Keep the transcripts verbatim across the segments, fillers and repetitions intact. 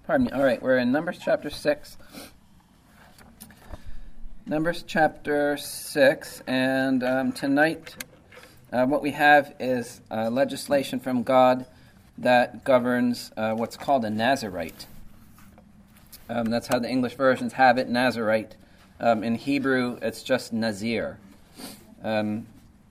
Pardon me. All right, we're in Numbers chapter six. Numbers chapter six, and um, tonight uh, what we have is uh, legislation from God that governs uh, what's called a Nazirite. Um, that's how the English versions have it, Nazirite. Um, in Hebrew, it's just Nazir. Um,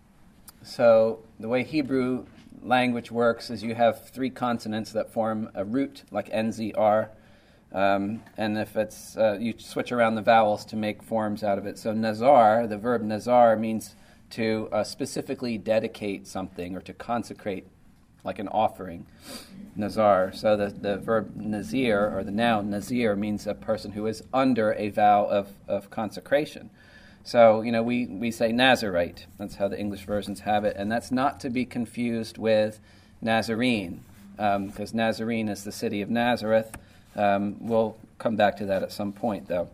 so the way Hebrew language works is you have three consonants that form a root, like N Z R. Um, and if it's, uh, you switch around the vowels to make forms out of it. So nazar, the verb nazar, means to uh, specifically dedicate something or to consecrate, like an offering. Nazar. So the, the verb nazir, or the noun nazir, means a person who is under a vow of, of consecration. So, you know, we, we say Nazirite. That's how the English versions have it. And that's not to be confused with Nazarene, because um, Nazarene is the city of Nazareth. Um, we'll come back to that at some point, though.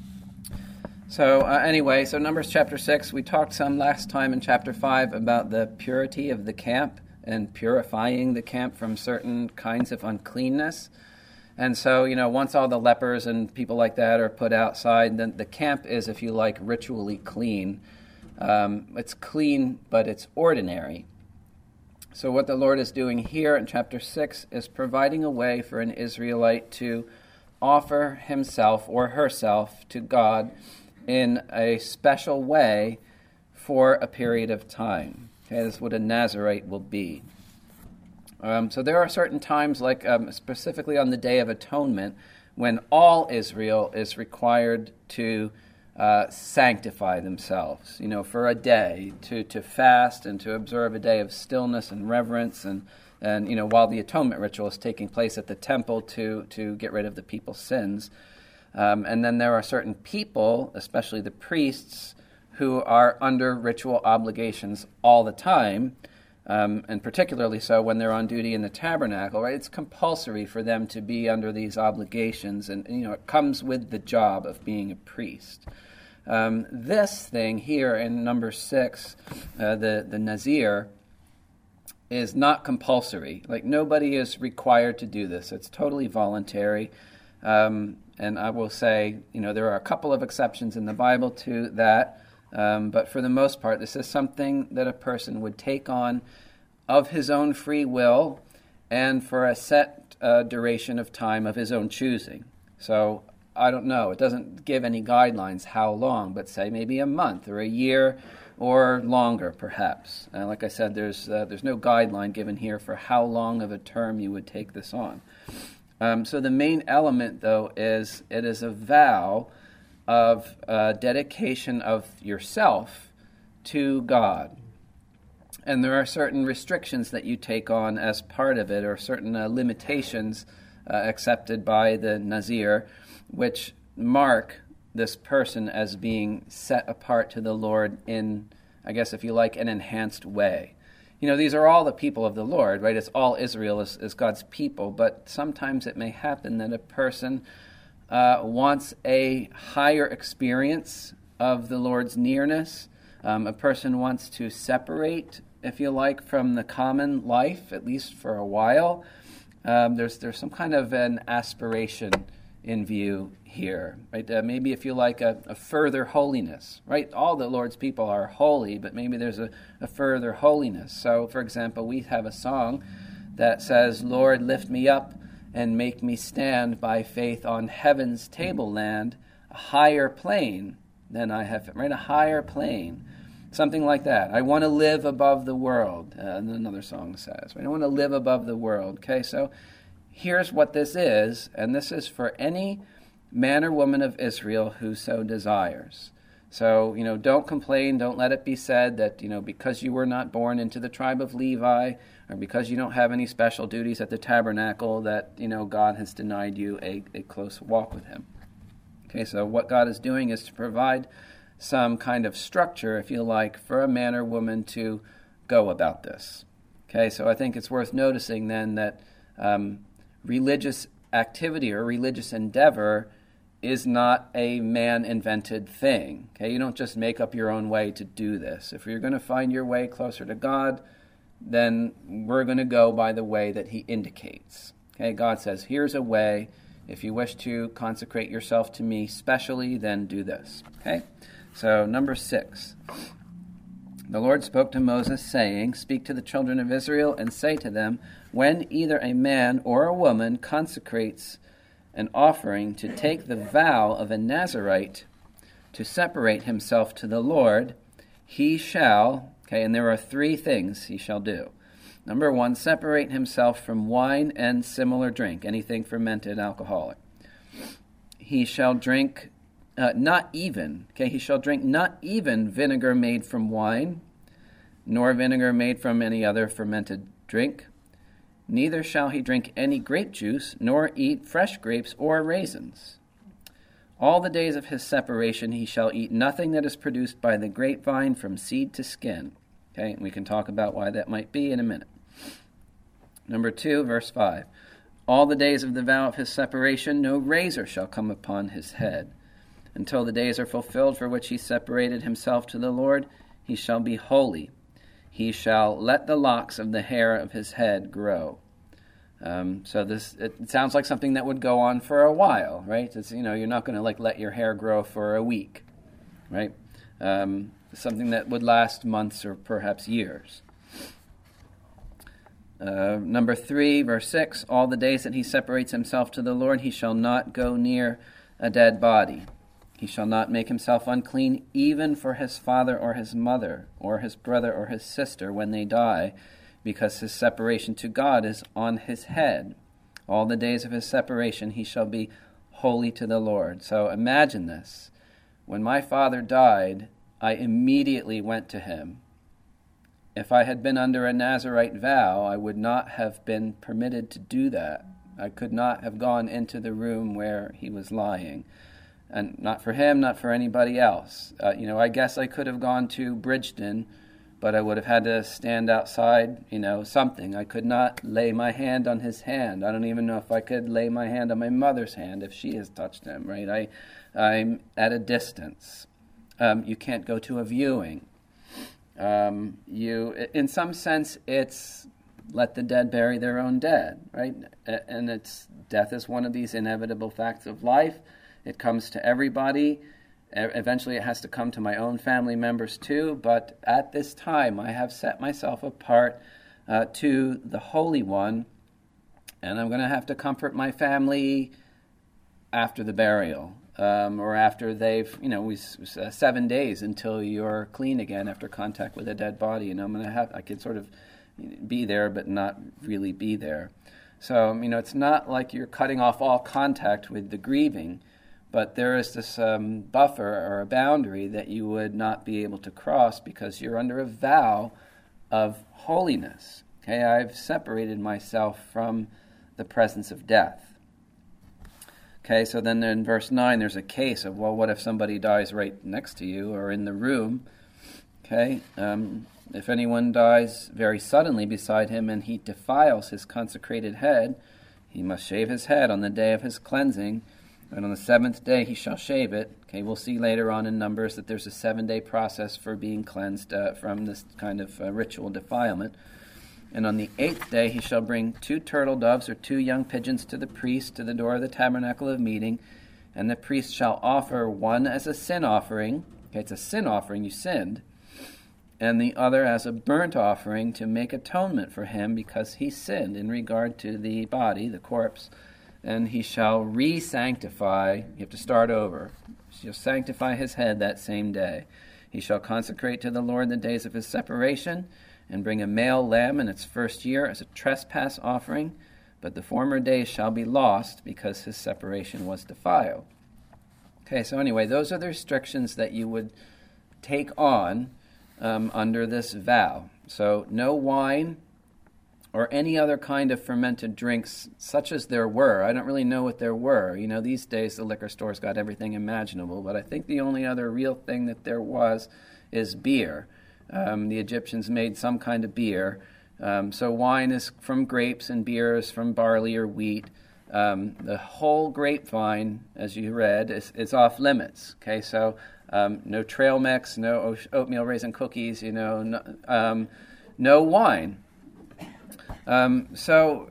So uh, anyway, so Numbers chapter six, we talked some last time in chapter five about the purity of the camp and purifying the camp from certain kinds of uncleanness. And so, you know, once all the lepers and people like that are put outside, then the camp is, if you like, ritually clean. Um, it's clean, but it's ordinary. So what the Lord is doing here in chapter six is providing a way for an Israelite to offer himself or herself to God in a special way for a period of time. Okay, this is what a Nazirite will be. Um, so there are certain times, like um, specifically on the Day of Atonement, when all Israel is required to uh, sanctify themselves, you know, for a day, to, to fast and to observe a day of stillness and reverence, and, and you know, while the atonement ritual is taking place at the temple to, to get rid of the people's sins. Um, and then there are certain people, especially the priests, who are under ritual obligations all the time, Um, and particularly so when they're on duty in the tabernacle, right? It's compulsory for them to be under these obligations, and, you know, it comes with the job of being a priest. Um, this thing here in number six, uh, the, the Nazir, is not compulsory. Like, nobody is required to do this. It's totally voluntary. Um, and I will say, you know, there are a couple of exceptions in the Bible to that. Um, but for the most part, this is something that a person would take on of his own free will and for a set uh, duration of time of his own choosing. So I don't know. It doesn't give any guidelines how long, but say maybe a month or a year or longer, perhaps. Uh, like I said, there's uh, there's no guideline given here for how long of a term you would take this on. Um, so the main element, though, is it is a vow of uh, dedication of yourself to God. And there are certain restrictions that you take on as part of it, or certain uh, limitations uh, accepted by the Nazir, which mark this person as being set apart to the Lord in, I guess if you like, an enhanced way. You know, these are all the people of the Lord, right? It's all Israel is, is God's people, but sometimes it may happen that a person Uh, wants a higher experience of the Lord's nearness. Um, a person wants to separate, if you like, from the common life, at least for a while. Um, there's there's some kind of an aspiration in view here, right? Uh, maybe, if you like, a, a further holiness, right? All the Lord's people are holy, but maybe there's a, a further holiness. So, for example, we have a song that says, "Lord, lift me up and make me stand by faith on heaven's tableland, a higher plane than I have," right? A higher plane, something like that. I want to live above the world, uh, another song says. Right? I want to live above the world. Okay, so here's what this is, and this is for any man or woman of Israel who so desires. So, you know, don't complain, don't let it be said that, you know, because you were not born into the tribe of Levi, or because you don't have any special duties at the tabernacle, that, you know, God has denied you a, a close walk with him. Okay, so what God is doing is to provide some kind of structure, if you like, for a man or woman to go about this. Okay, so I think it's worth noticing then that um, religious activity or religious endeavor is not a man-invented thing. Okay, you don't just make up your own way to do this. If you're going to find your way closer to God, then we're going to go by the way that he indicates. Okay, God says, here's a way If you wish to consecrate yourself to me specially, then do this. Okay? So, number six. The Lord spoke to Moses, saying, Speak to the children of Israel, and say to them, When either a man or a woman consecrates an offering to take the vow of a Nazirite to separate himself to the Lord, he shall, okay, and there are three things he shall do. Number one, separate himself from wine and similar drink, anything fermented alcoholic. He shall drink uh, not even, okay, he shall drink not even vinegar made from wine, nor vinegar made from any other fermented drink. Neither shall he drink any grape juice, nor eat fresh grapes or raisins. All the days of his separation he shall eat nothing that is produced by the grapevine from seed to skin. Okay, and we can talk about why that might be in a minute. Number two, verse five. All the days of the vow of his separation no razor shall come upon his head. Until the days are fulfilled for which he separated himself to the Lord, he shall be holy. He shall let the locks of the hair of his head grow. Um, so this it sounds like something that would go on for a while, right? It's, you know, you're not going to like let your hair grow for a week, right? Um, something that would last months or perhaps years. Uh, number three, verse six, all the days that he separates himself to the Lord, he shall not go near a dead body. He shall not make himself unclean even for his father or his mother or his brother or his sister when they die, because his separation to God is on his head. All the days of his separation he shall be holy to the Lord. So imagine this. When my father died, I immediately went to him. If I had been under a Nazirite vow, I would not have been permitted to do that. I could not have gone into the room where he was lying. And not for him, not for anybody else. Uh, you know, I guess I could have gone to Bridgeton, but I would have had to stand outside, you know, something. I could not lay my hand on his hand. I don't even know if I could lay my hand on my mother's hand if she has touched him, right? I, I'm at a distance. Um, you can't go to a viewing. Um, you, in some sense, it's let the dead bury their own dead, right? And it's death is one of these inevitable facts of life. It comes to everybody. Eventually it has to come to my own family members too, but at this time I have set myself apart uh, to the Holy One, and I'm going to have to comfort my family after the burial, um, or after they've, you know, we, uh, seven days until you're clean again after contact with a dead body, and I'm going to have, I can sort of be there but not really be there. So, you know, it's not like you're cutting off all contact with the grieving, but there is this um, buffer or a boundary that you would not be able to cross because you're under a vow of holiness. Okay, I've separated myself from the presence of death. Okay, so then in verse nine, there's a case of, well, what if somebody dies right next to you or in the room? Okay, um, if anyone dies very suddenly beside him and he defiles his consecrated head, he must shave his head on the day of his cleansing, and on the seventh day he shall shave it. Okay, we'll see later on in Numbers that there's a seven-day process for being cleansed uh, from this kind of uh, ritual defilement. And on the eighth day he shall bring two turtle doves or two young pigeons to the priest to the door of the tabernacle of meeting, and the priest shall offer one as a sin offering. Okay, it's a sin offering, you sinned. And the other as a burnt offering to make atonement for him because he sinned in regard to the body, the corpse. And he shall re-sanctify, you have to start over, he shall sanctify his head that same day. He shall consecrate to the Lord the days of his separation, and bring a male lamb in its first year as a trespass offering, but the former days shall be lost because his separation was defiled. Okay, so anyway, those are the restrictions that you would take on um, under this vow. So no wine, or any other kind of fermented drinks, such as there were. I don't really know what there were. You know, these days the liquor stores got everything imaginable, but I think the only other real thing that there was is beer. Um, the Egyptians made some kind of beer. Um, so wine is from grapes and beer is from barley or wheat. Um, the whole grapevine, as you read, is, is off limits. Okay, so um, no trail mix, no oatmeal raisin cookies, you know, no, um, no wine. Um, so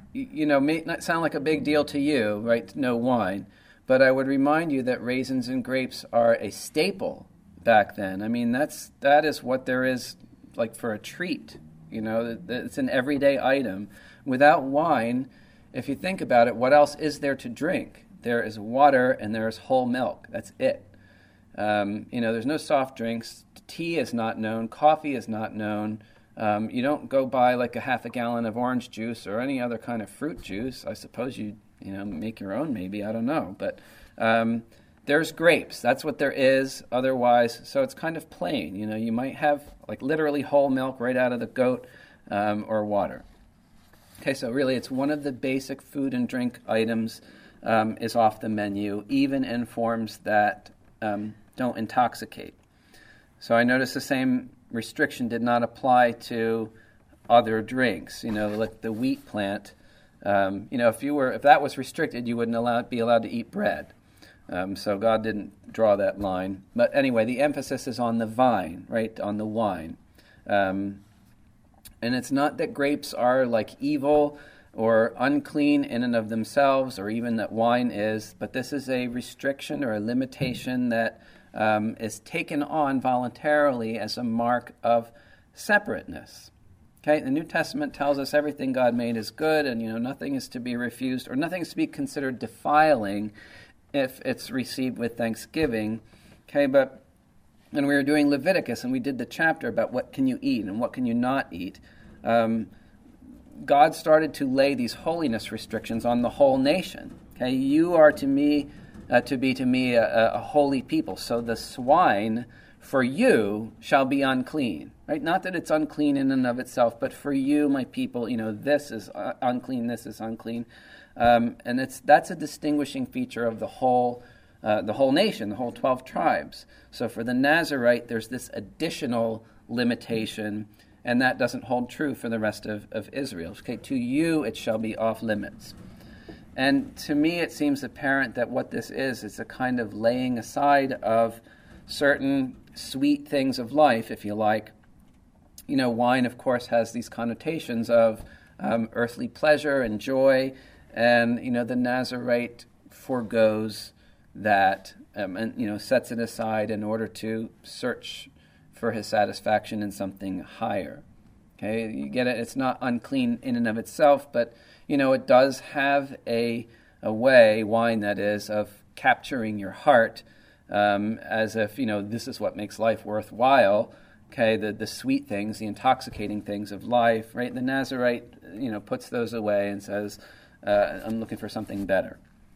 you know, may not sound like a big deal to you, right? No wine. But I would remind you that raisins and grapes are a staple back then. I mean, that's that is what there is, like, for a treat. You know, it's an everyday item. Without wine, if you think about it, what else is there to drink? There is water and there is whole milk. That's it. Um, you know, there's no soft drinks. Tea is not known. Coffee is not known. Um, you don't go buy like a half a gallon of orange juice or any other kind of fruit juice. I suppose you, you know, make your own maybe. I don't know. But um, there's grapes. That's what there is otherwise. So it's kind of plain. You know, you might have like literally whole milk right out of the goat um, or water. Okay, so really it's one of the basic food and drink items um, is off the menu, even in forms that um, don't intoxicate. So I noticed the same restriction did not apply to other drinks. You know, like the wheat plant. Um, you know, if you were if that was restricted, you wouldn't allow, be allowed to eat bread. Um, so God didn't draw that line. But anyway, the emphasis is on the vine, right, on the wine. Um, and it's not that grapes are like evil or unclean in and of themselves, or even that wine is, but this is a restriction or a limitation that um, is taken on voluntarily as a mark of separateness. Okay, the New Testament tells us everything God made is good, and you know nothing is to be refused, or nothing is to be considered defiling if it's received with thanksgiving. Okay, but when we were doing Leviticus and we did the chapter about what can you eat and what can you not eat, um, God started to lay these holiness restrictions on the whole nation. Okay, you are to me, uh, to be to me a, a holy people. So the swine for you shall be unclean. Right? Not that it's unclean in and of itself, but for you, my people, you know, this is uh, unclean. This is unclean, um, and it's that's a distinguishing feature of the whole, uh, the whole nation, the whole twelve tribes. So for the Nazirite, there's this additional limitation. And that doesn't hold true for the rest of, of Israel. Okay, to you it shall be off limits. And to me it seems apparent that what this is, is a kind of laying aside of certain sweet things of life, if you like. You know, wine, of course, has these connotations of um, earthly pleasure and joy. And, you know, the Nazirite forgoes that um, and, you know, sets it aside in order to search for his satisfaction in something higher. Okay, you get it? It's not unclean in and of itself, but, you know, it does have a a way, wine that is, of capturing your heart um, as if, you know, this is what makes life worthwhile. Okay, the, the sweet things, the intoxicating things of life, right? The Nazirite, you know, puts those away and says, uh, I'm looking for something better.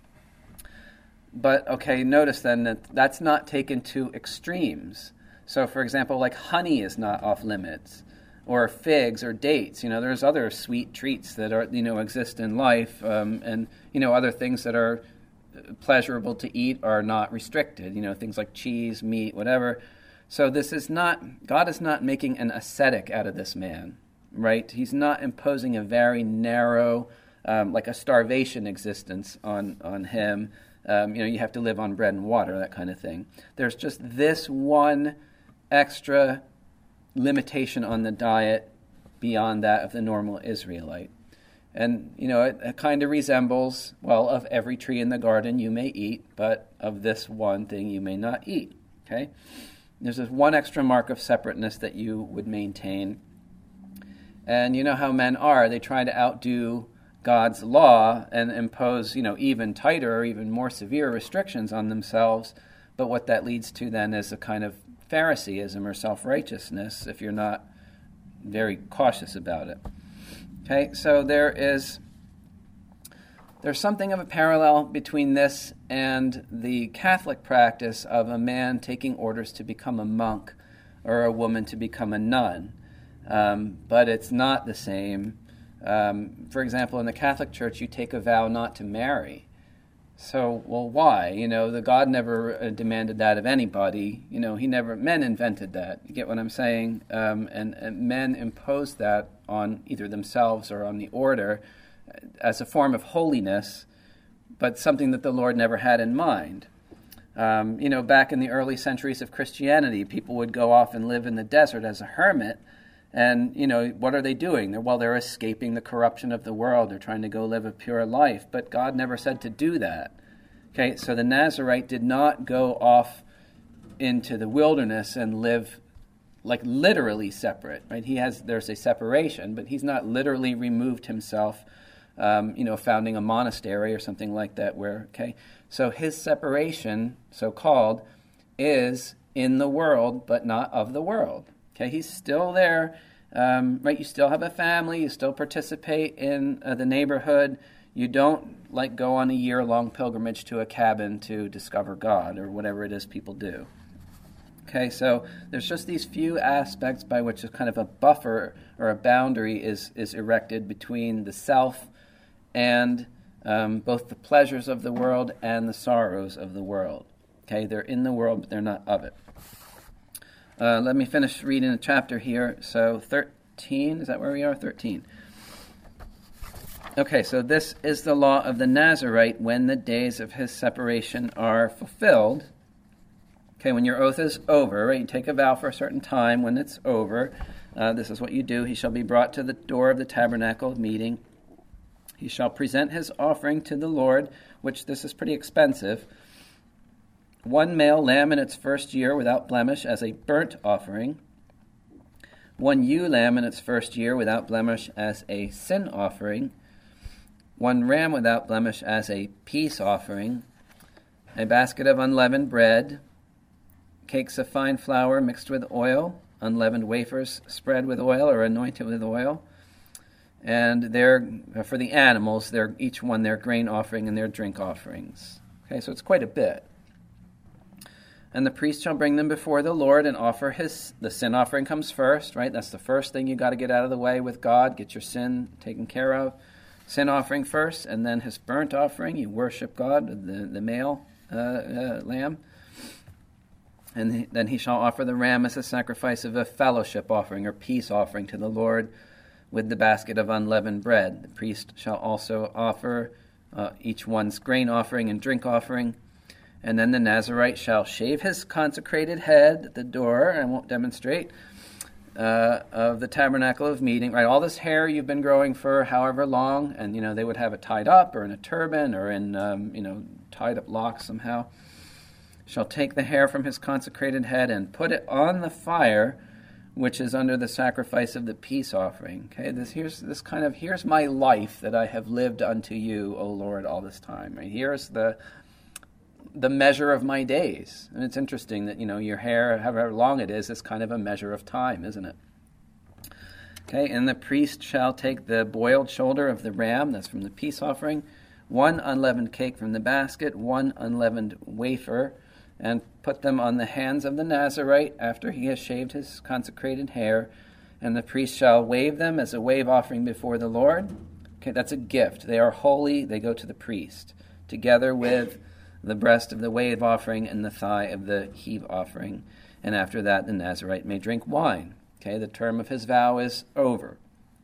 But, okay, notice then that that's not taken to extremes. So, for example, like honey is not off limits, or figs or dates. You know, there's other sweet treats that are, you know, exist in life, um, and, you know, other things that are pleasurable to eat are not restricted. You know, things like cheese, meat, whatever. So this is not, God is not making an ascetic out of this man, right? He's not imposing a very narrow, um, like a starvation existence on, on him. Um, you know, you have to live on bread and water, that kind of thing. There's just this one extra limitation on the diet beyond that of the normal Israelite. And, you know, it, it kind of resembles, well, of every tree in the garden you may eat, but of this one thing you may not eat, okay? There's this one extra mark of separateness that you would maintain. And you know how men are. They try to outdo God's law and impose, you know, even tighter or even more severe restrictions on themselves. But what that leads to then is a kind of Phariseeism or self-righteousness if you're not very cautious about it. Okay, so there is there's something of a parallel between this and the Catholic practice of a man taking orders to become a monk or a woman to become a nun. Um, but it's not the same. Um, for example, in the Catholic Church, you take a vow not to marry. So, well, why? You know, the God never uh, demanded that of anybody. You know, he never, men invented that. You get what I'm saying? Um, and, and men imposed that on either themselves or on the order as a form of holiness, but something that the Lord never had in mind. Um, you know, back in the early centuries of Christianity, people would go off and live in the desert as a hermit, And, you know, what are they doing? They're, well, they're escaping the corruption of the world. They're trying to go live a pure life. But God never said to do that. Okay, so the Nazarite did not go off into the wilderness and live like literally separate, right? He has, there's a separation, but he's not literally removed himself, um, you know, founding a monastery or something like that where, okay. So his separation, so-called, is in the world, but not of the world. Okay, he's still there, um, right? You still have a family. You still participate in uh, the neighborhood. You don't like go on a year-long pilgrimage to a cabin to discover God or whatever it is people do. Okay, so there's just these few aspects by which a kind of a buffer or a boundary is is erected between the self and um, both the pleasures of the world and the sorrows of the world. Okay, they're in the world, but they're not of it. Uh, let me finish reading the chapter here. So thirteen, is that where we are? thirteen. Okay, so this is the law of the Nazarite when the days of his separation are fulfilled. Okay, when your oath is over, right, you take a vow for a certain time. When it's over, uh, this is what you do. He shall be brought to the door of the tabernacle of meeting. He shall present his offering to the Lord, which this is pretty expensive. One male lamb in its first year without blemish as a burnt offering. One ewe lamb in its first year without blemish as a sin offering. One ram without blemish as a peace offering. A basket of unleavened bread. Cakes of fine flour mixed with oil. Unleavened wafers spread with oil or anointed with oil. And they're, for the animals, they're each one their grain offering and their drink offerings. Okay, so it's quite a bit. And the priest shall bring them before the Lord and offer his, the sin offering comes first, right? That's the first thing you got to get out of the way with God, get your sin taken care of. Sin offering first, and then his burnt offering. You worship God, the, the male uh, uh, lamb. And he, then he shall offer the ram as a sacrifice of a fellowship offering or peace offering to the Lord with the basket of unleavened bread. The priest shall also offer uh, each one's grain offering and drink offering. And then the Nazarite shall shave his consecrated head at the door, I won't demonstrate, uh, of the tabernacle of meeting. Right, all this hair you've been growing for however long, and, you know, they would have it tied up or in a turban or in, um, you know, tied up locks somehow. Shall take the hair from his consecrated head and put it on the fire, which is under the sacrifice of the peace offering. Okay, this here's this kind of, here's my life that I have lived unto you, O Lord, all this time. Right, here's the the measure of my days. And it's interesting that, you know, your hair, however long it is, is kind of a measure of time, isn't it? Okay, and the priest shall take the boiled shoulder of the ram, that's from the peace offering, one unleavened cake from the basket, one unleavened wafer, and put them on the hands of the Nazarite after he has shaved his consecrated hair, and the priest shall wave them as a wave offering before the Lord. Okay, that's a gift. They are holy, they go to the priest, together with the breast of the wave offering and the thigh of the heave offering. And after that, the Nazarite may drink wine. Okay, the term of his vow is over.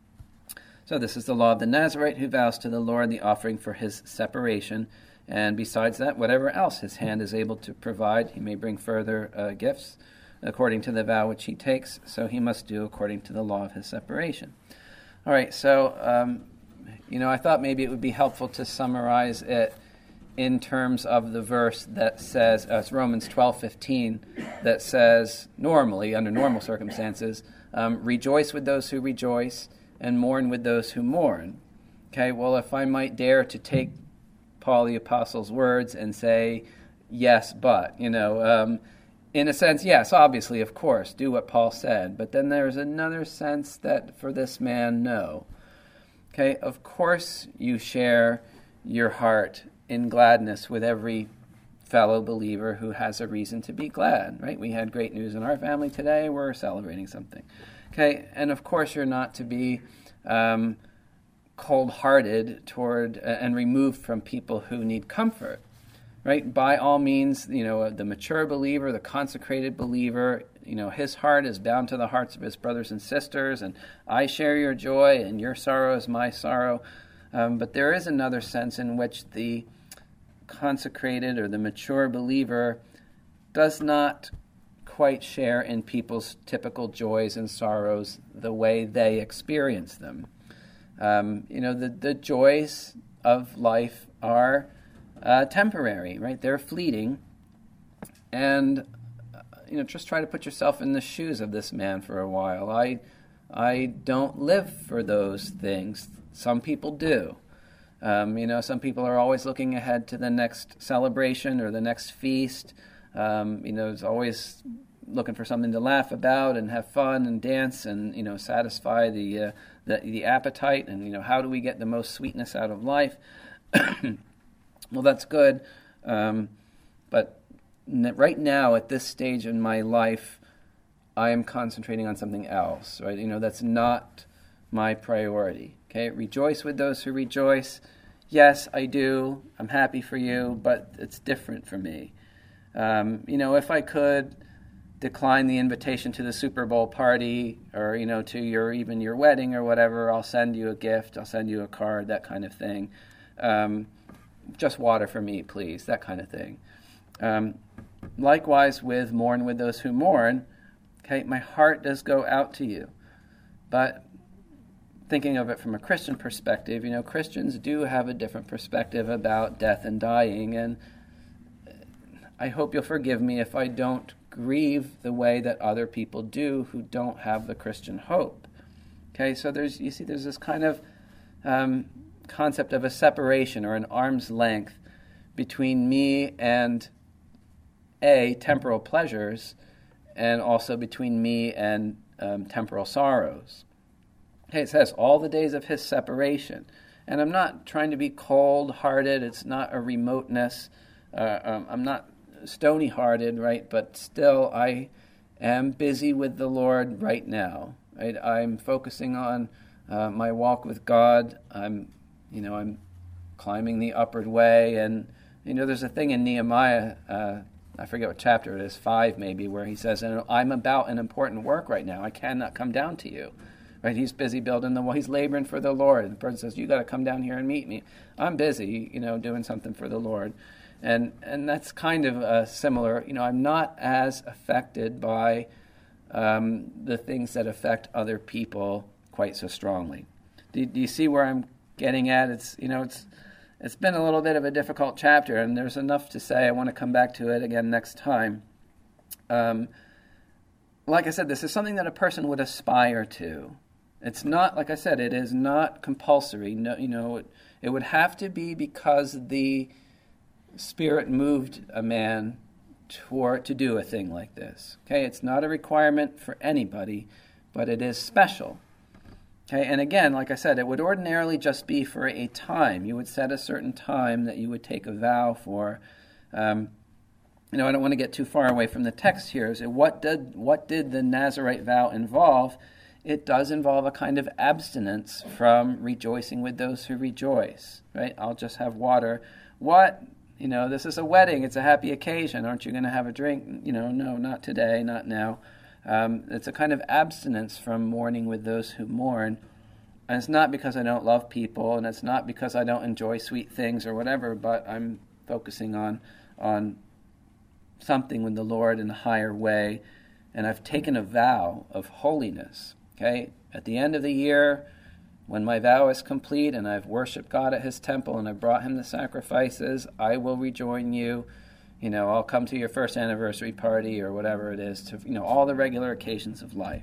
So this is the law of the Nazarite who vows to the Lord the offering for his separation. And besides that, whatever else his hand is able to provide, he may bring further uh, gifts according to the vow which he takes. So he must do according to the law of his separation. All right, so, um, you know, I thought maybe it would be helpful to summarize it in terms of the verse that says, uh, it's Romans twelve fifteen, that says, normally, under normal circumstances, um, rejoice with those who rejoice and mourn with those who mourn. Okay, well, if I might dare to take Paul the Apostle's words and say, yes, but, you know, um, in a sense, yes, obviously, of course, do what Paul said, but then there's another sense that for this man, no. Okay, of course you share your heart in gladness with every fellow believer who has a reason to be glad, right? We had great news in our family today. We're celebrating something. Okay, and of course you're not to be um, cold-hearted toward uh, and removed from people who need comfort, right? By all means, you know, the mature believer, the consecrated believer, you know, his heart is bound to the hearts of his brothers and sisters, and I share your joy, and your sorrow is my sorrow. Um, but there is another sense in which the consecrated or the mature believer does not quite share in people's typical joys and sorrows the way they experience them. Um, you know, the, the joys of life are uh, temporary, right? They're fleeting. And, uh, you know, just try to put yourself in the shoes of this man for a while. I, I don't live for those things. Some people do. Um, you know, some people are always looking ahead to the next celebration or the next feast. Um, you know, it's always looking for something to laugh about and have fun and dance and, you know, satisfy the uh, the, the appetite. And, you know, how do we get the most sweetness out of life? Well, that's good. Um, but n- right now, at this stage in my life, I am concentrating on something else, right? You know, that's not my priority. Okay, rejoice with those who rejoice. Yes, I do. I'm happy for you, but it's different for me. Um, you know, if I could decline the invitation to the Super Bowl party, or, you know, to your even your wedding or whatever, I'll send you a gift, I'll send you a card, that kind of thing. Um, just water for me, please, that kind of thing. Um, likewise with mourn with those who mourn. Okay, my heart does go out to you, but thinking of it from a Christian perspective, you know, Christians do have a different perspective about death and dying, and I hope you'll forgive me if I don't grieve the way that other people do who don't have the Christian hope. Okay, so there's, you see, there's this kind of um, concept of a separation or an arm's length between me and A, temporal pleasures, and also between me and um, temporal sorrows. Okay, it says, all the days of his separation. And I'm not trying to be cold-hearted. It's not a remoteness. Uh, um, I'm not stony-hearted, right? But still, I am busy with the Lord right now. Right? I'm focusing on uh, my walk with God. I'm, you know, I'm climbing the upward way. And, you know, there's a thing in Nehemiah, uh, I forget what chapter it is, five maybe, where he says, I'm about an important work right now. I cannot come down to you. Right, he's busy building the wall. He's laboring for the Lord. The person says, "You got to come down here and meet me." I'm busy, you know, doing something for the Lord, and and that's kind of uh, similar. You know, I'm not as affected by um, the things that affect other people quite so strongly. Do, do you see where I'm getting at? It's you know, it's it's been a little bit of a difficult chapter, and there's enough to say. I want to come back to it again next time. Um, like I said, this is something that a person would aspire to. It's not, like I said, it is not compulsory. No, you know, it, it would have to be because the Spirit moved a man toward, to do a thing like this. Okay, it's not a requirement for anybody, but it is special. Okay, and again, like I said, it would ordinarily just be for a time. You would set a certain time that you would take a vow for. Um, you know, I don't want to get too far away from the text here. So what did what did the Nazirite vow involve? It does involve a kind of abstinence from rejoicing with those who rejoice, right? I'll just have water. What? You know, this is a wedding. It's a happy occasion. Aren't you going to have a drink? You know, no, not today, not now. Um, it's a kind of abstinence from mourning with those who mourn. And it's not because I don't love people, and it's not because I don't enjoy sweet things or whatever, but I'm focusing on on something with the Lord in a higher way. And I've taken a vow of holiness. Okay, at the end of the year, when my vow is complete and I've worshipped God at his temple and I've brought him the sacrifices, I will rejoin you. You know, I'll come to your first anniversary party or whatever it is, to, you know, all the regular occasions of life.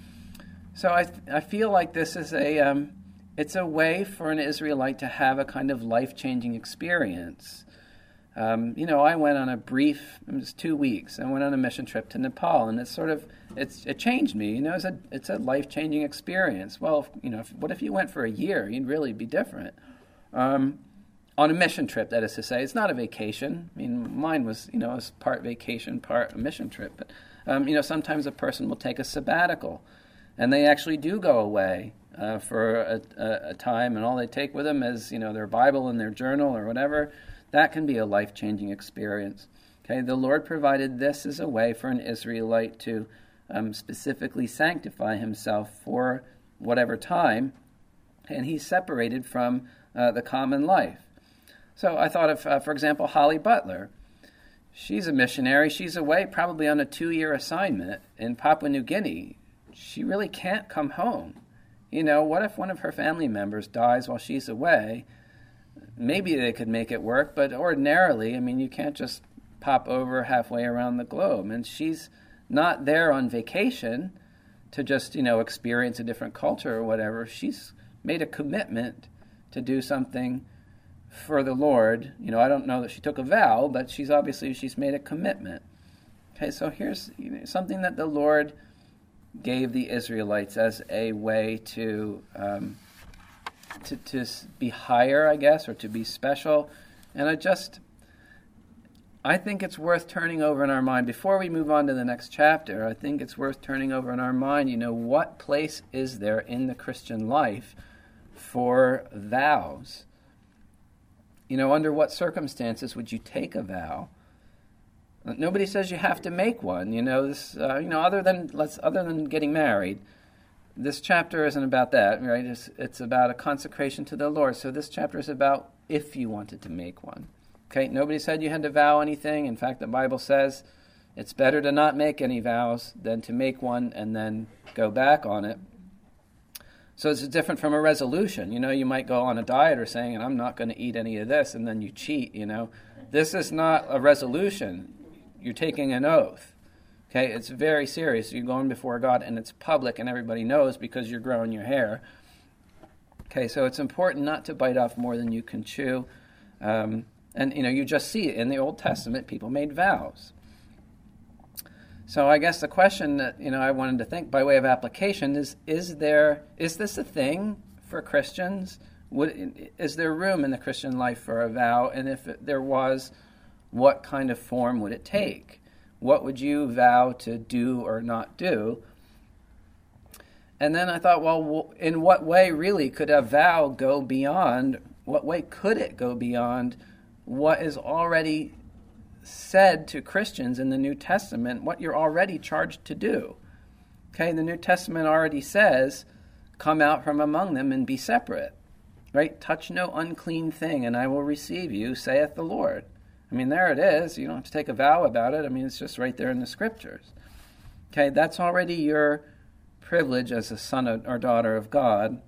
So I I feel like this is a, um, it's a way for an Israelite to have a kind of life-changing experience. Um, you know, I went on a brief, it was two weeks, I went on a mission trip to Nepal, and it's sort of, it's it changed me, you know, it's a, it's a life-changing experience. Well, you know, if, what if you went for a year? You'd really be different. Um, on a mission trip, that is to say. It's not a vacation. I mean, mine was, you know, it was part vacation, part a mission trip. But, um, you know, sometimes a person will take a sabbatical, and they actually do go away uh, for a, a, a time, and all they take with them is, you know, their Bible and their journal or whatever. That can be a life-changing experience. Okay, the Lord provided this as a way for an Israelite to um, specifically sanctify himself for whatever time, and he's separated from uh, the common life. So I thought of, uh, for example, Holly Butler. she's a missionary. She's away probably on a two-year assignment in Papua New Guinea. She really can't come home. You know, what if one of her family members dies while she's away? Maybe they could make it work, but ordinarily, I mean, you can't just pop over halfway around the globe. And she's not there on vacation to just, you know, experience a different culture or whatever. She's made a commitment to do something for the Lord. You know, I don't know that she took a vow, but she's obviously, she's made a commitment. Okay, so here's you know, something that the Lord gave the Israelites as a way to, um, to to be higher, I guess, or to be special. And I just, I think it's worth turning over in our mind. Before we move on to the next chapter, I think it's worth turning over in our mind, you know, what place is there in the Christian life for vows? You know, under what circumstances would you take a vow? Nobody says you have to make one. You know, this. Uh, you know, other than let's other than getting married, this chapter isn't about that, right? It's it's about a consecration to the Lord. So this chapter is about if you wanted to make one. Okay, nobody said you had to vow anything. In fact, the Bible says it's better to not make any vows than to make one and then go back on it. So it's different from a resolution. You know, you might go on a diet or saying, and I'm not going to eat any of this, and then you cheat, you know. This is not a resolution. You're taking an oath. Okay, it's very serious. You're going before God, and it's public, and everybody knows because you're growing your hair. Okay, so it's important not to bite off more than you can chew. Um, and, you know, you just see it in the Old Testament, people made vows. So I guess the question that, you know, I wanted to think by way of application is, is there, is this a thing for Christians? Would, is there room in the Christian life for a vow? And if there was, what kind of form would it take? What would you vow to do or not do? And then I thought, well, in what way really could a vow go beyond, what way could it go beyond what is already said to Christians in the New Testament, what you're already charged to do? Okay, the New Testament already says, come out from among them and be separate. Right? Touch no unclean thing, and I will receive you, saith the Lord. I mean, there it is. You don't have to take a vow about it. I mean, it's just right there in the Scriptures. Okay, that's already your privilege as a son or daughter of God.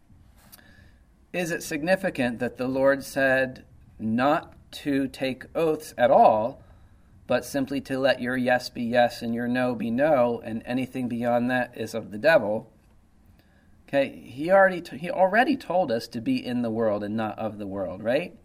Is it significant that the Lord said not to take oaths at all, but simply to let your yes be yes and your no be no, and anything beyond that is of the devil? Okay, he already t- he already told us to be in the world and not of the world, right?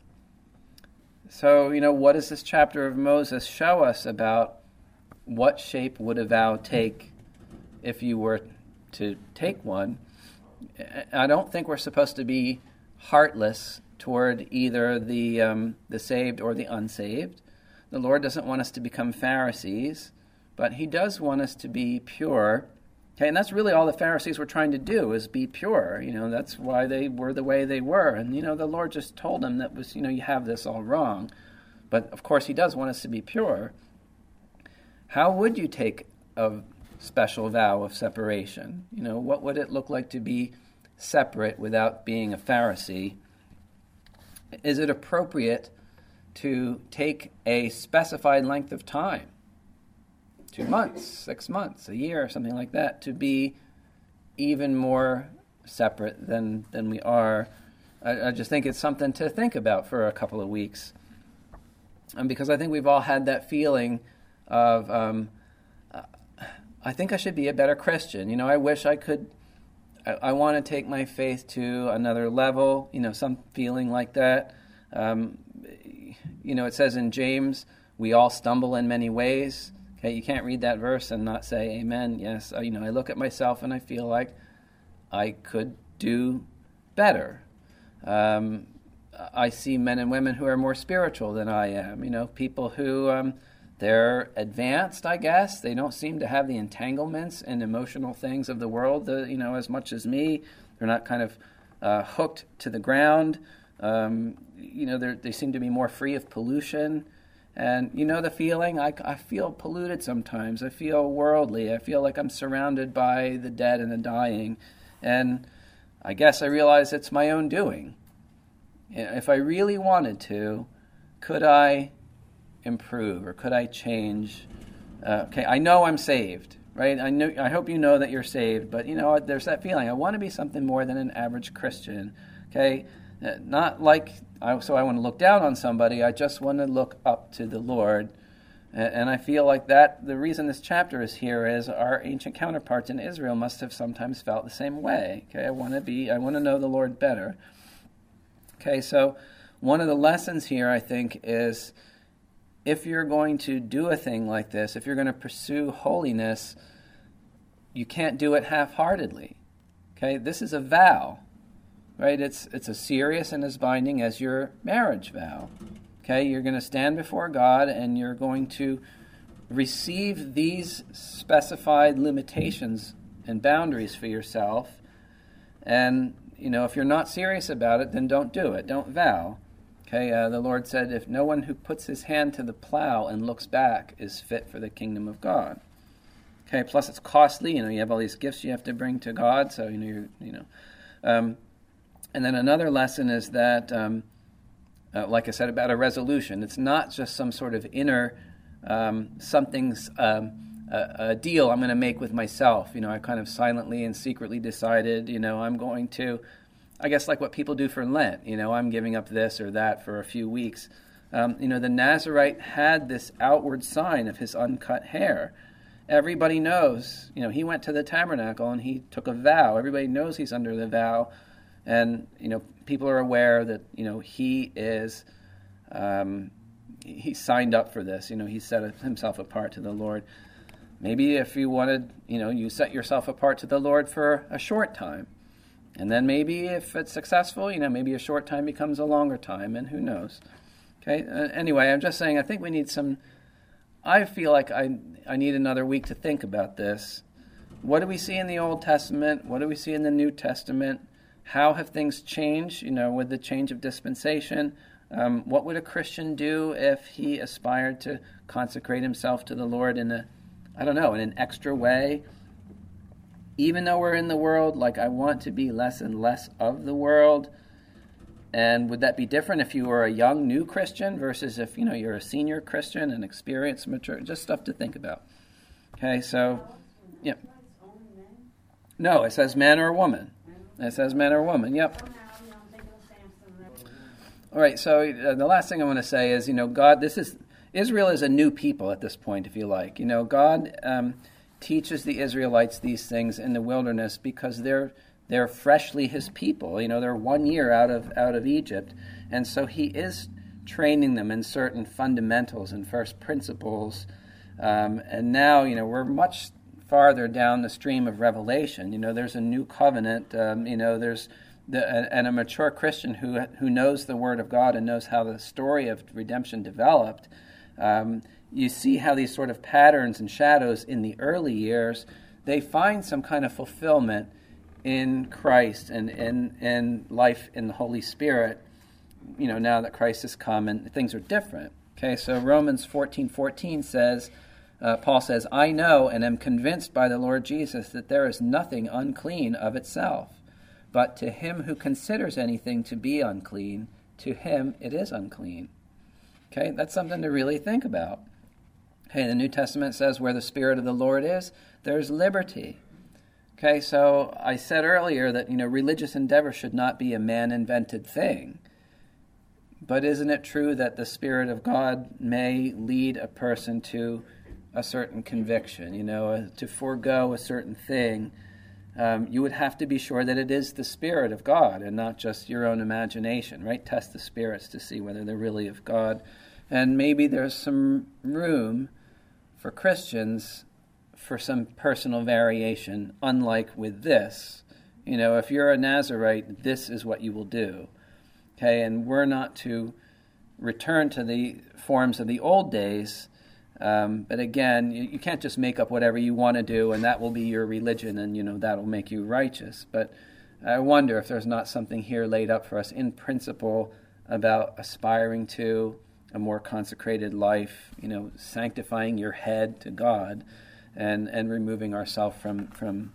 So, you know, what does this chapter of Moses show us about what shape would a vow take if you were to take one? I don't think we're supposed to be heartless toward either the um, the saved or the unsaved. The Lord doesn't want us to become Pharisees, but he does want us to be pure. Okay, and that's really all the Pharisees were trying to do, is be pure. You know, that's why they were the way they were. And, you know, the Lord just told them that was, you know, you have this all wrong. But, of course, he does want us to be pure. How would you take a special vow of separation? You know, what would it look like to be separate without being a Pharisee? Is it appropriate to take a specified length of time? Two months, six months, a year, something like that, to be even more separate than, than we are. I, I just think it's something to think about for a couple of weeks. And because I think we've all had that feeling of, um, uh, I think I should be a better Christian. You know, I wish I could, I, I want to take my faith to another level, you know, some feeling like that. Um, you know, it says in James, we all stumble in many ways. Okay, you can't read that verse and not say amen. Yes, uh, you know, I look at myself and I feel like I could do better. Um, I see men and women who are more spiritual than I am. You know, people who um, they're advanced, I guess. They don't seem to have the entanglements and emotional things of the world, uh, you know, as much as me. They're not kind of uh, hooked to the ground. Um, you know, they seem to be more free of pollution. And you know the feeling? I, I feel polluted sometimes. I feel worldly. I feel like I'm surrounded by the dead and the dying. And I guess I realize it's my own doing. If I really wanted to, could I improve, or could I change? Uh, okay, I know I'm saved, right? I know. I hope you know that you're saved, but you know, there's that feeling. I want to be something more than an average Christian. Okay, uh, not like I, so I want to look down on somebody. I just want to look up to the Lord. And I feel like that the reason this chapter is here is our ancient counterparts in Israel must have sometimes felt the same way. Okay, I want to be, I want to know the Lord better. Okay, so one of the lessons here, I think, is if you're going to do a thing like this, if you're going to pursue holiness, you can't do it half-heartedly. Okay, this is a vow, right? It's it's as serious and as binding as your marriage vow. Okay, you're going to stand before God and you're going to receive these specified limitations and boundaries for yourself. And, you know, if you're not serious about it, then don't do it. Don't vow. Okay, uh, the Lord said, if no one who puts his hand to the plow and looks back is fit for the kingdom of God. Okay, plus it's costly. You know, you have all these gifts you have to bring to God. So, you know, you're, you know. Um, and then another lesson is that... Um, Uh, like I said, about a resolution. It's not just some sort of inner, um, something's um, a, a deal I'm going to make with myself. You know, I kind of silently and secretly decided, you know, I'm going to, I guess like what people do for Lent, you know, I'm giving up this or that for a few weeks. Um, you know, the Nazarite had this outward sign of his uncut hair. Everybody knows, you know, he went to the tabernacle and he took a vow. Everybody knows he's under the vow. And, you know, people are aware that, you know, he is, um, he signed up for this. You know, he set himself apart to the Lord. Maybe if you wanted, you know, you set yourself apart to the Lord for a short time. And then maybe if it's successful, you know, maybe a short time becomes a longer time, and who knows. Okay, uh, anyway, I'm just saying I think we need some, I feel like I, I need another week to think about this. What do we see in the Old Testament? What do we see in the New Testament? How have things changed, you know, with the change of dispensation? Um, what would a Christian do if he aspired to consecrate himself to the Lord in a, I don't know, in an extra way? Even though we're in the world, like I want to be less and less of the world. And would that be different if you were a young, new Christian versus if, you know, you're a senior Christian, an experienced, mature, just stuff to think about. Okay, so, yeah. No, it says man or woman. It says man or woman, yep. All right, so uh, the last thing I want to say is, you know, God, this is, Israel is a new people at this point, if you like. You know, God um, teaches the Israelites these things in the wilderness because they're they're freshly his people. You know, they're one year out of out of Egypt. And so he is training them in certain fundamentals and first principles. Um, and now, you know, we're much farther down the stream of Revelation. You know, there's a new covenant. Um, you know, there's the, and a mature Christian who who knows the Word of God and knows how the story of redemption developed. Um, you see how these sort of patterns and shadows in the early years, they find some kind of fulfillment in Christ and in in life in the Holy Spirit. You know, now that Christ has come and things are different. Okay, so Romans fourteen fourteen says. Uh, Paul says, I know and am convinced by the Lord Jesus that there is nothing unclean of itself, but to him who considers anything to be unclean, to him it is unclean. Okay, that's something to really think about. Okay, the New Testament says where the Spirit of the Lord is, there's liberty. Okay, so I said earlier that, you know, religious endeavor should not be a man-invented thing. But isn't it true that the Spirit of God may lead a person to a certain conviction, you know, to forego a certain thing? Um, you would have to be sure that it is the Spirit of God and not just your own imagination, right? Test the spirits to see whether they're really of God. And maybe there's some room for Christians for some personal variation, unlike with this. You know, if you're a Nazarite, this is what you will do. Okay, and we're not to return to the forms of the old days. Um, but again, you, you can't just make up whatever you want to do, and that will be your religion, and you know that will make you righteous. But I wonder if there's not something here laid up for us in principle about aspiring to a more consecrated life, you know, sanctifying your head to God, and and removing ourselves from from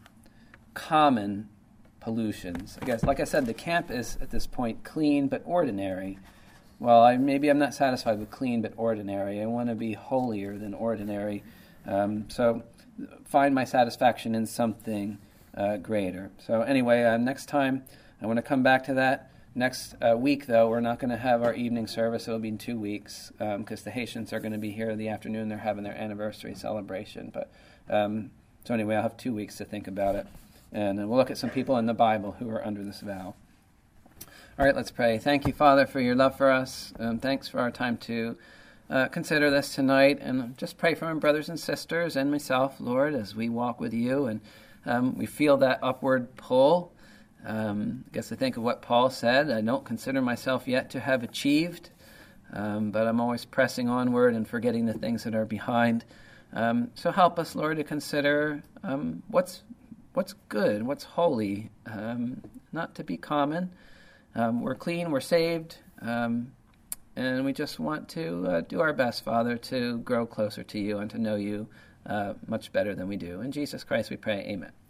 common pollutions. I guess, like I said, the camp is at this point clean but ordinary. well, I, maybe I'm not satisfied with clean but ordinary. I want to be holier than ordinary. Um, so find my satisfaction in something uh, greater. So anyway, uh, next time I want to come back to that. Next uh, week, though, we're not going to have our evening service. It'll be in two weeks because um, the Haitians are going to be here in the afternoon. They're having their anniversary celebration. But um, so anyway, I'll have two weeks to think about it. And uh, we'll look at some people in the Bible who are under this vow. All right, let's pray. Thank you, Father, for your love for us. Um, thanks for our time to uh, consider this tonight. And just pray for my brothers and sisters and myself, Lord, as we walk with you. And um, we feel that upward pull. Um, I guess I think of what Paul said. I don't consider myself yet to have achieved, um, but I'm always pressing onward and forgetting the things that are behind. Um, so help us, Lord, to consider um, what's what's good, what's holy, um, not to be common. Um, we're clean, we're saved, um, and we just want to uh, do our best, Father, to grow closer to you and to know you uh, much better than we do. In Jesus Christ we pray, amen.